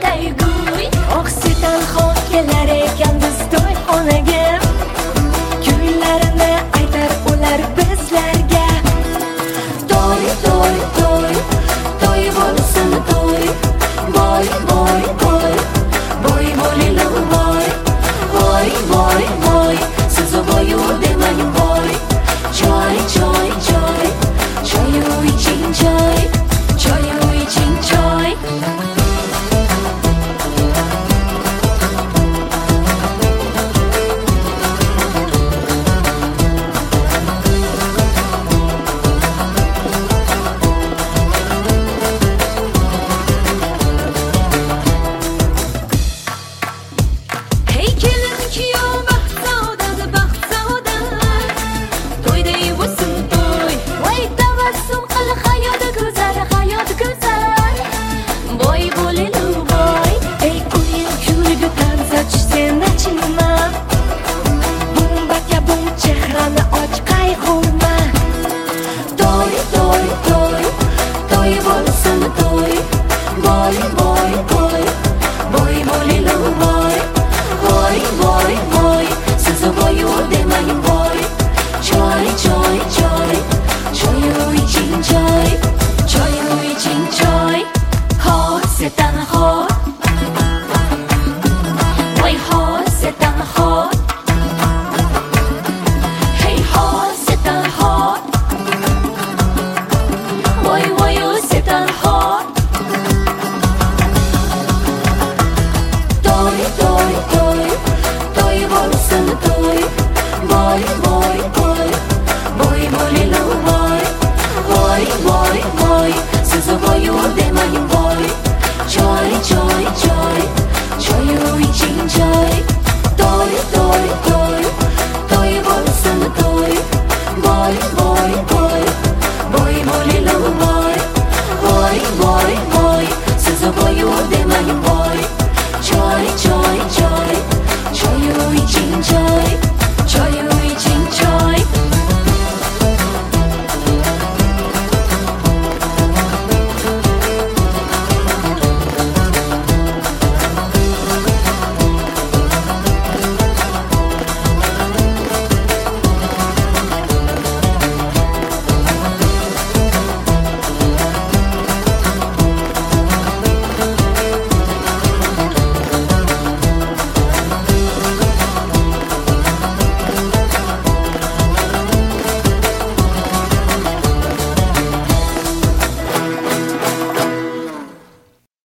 qayguy. Oqsidan xon kelar ekan biz to'yxonaga, kunlarini aytar ular bizlarga. To'y to'y to'y to'y bo'lsin to'y, boy boy boy boy bo'lilu boy, boy boy boy siz boyu demang boy. Choy choy choy choyu iching choy, choyu iching choy. Hey kelin kuyov baxt saodat, baxt saodat, to'yday bo'lsin to'y. Voy tabassum qil hayot go'zal, hayot go'zal, boy bo'lilu boy. Ey o'yin kulgu tanza tushsen achinma, bumbaga bum chehrani och qayg'urma. To'y to'y to'y to'y bo'lsin to'y, boy boy boy boy bo'lilu boy, boy boy boy siz boyu demang boy. Choy choy choy choyu iching choy, choyu iching choy. Hot setan hot, voy hot setan hot. Hey hot setan hot, voy voy setan hot. To'y to'y to'y to'y bo'lsin to'y, boy